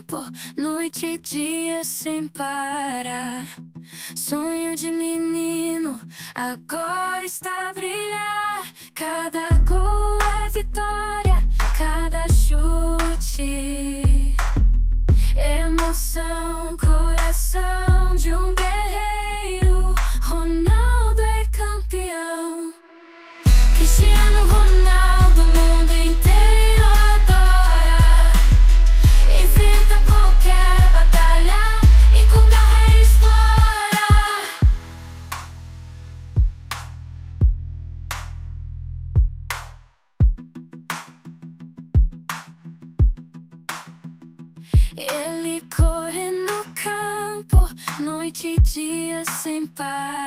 campo, noite e dia sem parar. Sonho de menino, agora está a brilhar. Cada gol é vitória, cada chute, emoção, coração de um guerreiro. Ronaldo é campeão. Cristiano Ronaldo, o mundo inteiro adora. Enfrenta qualquer batalha e com garra explora. Ele corre no campo, noite e dia sem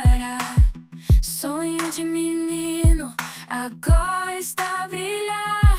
parar. Sonho de menino, agora está a brilhar.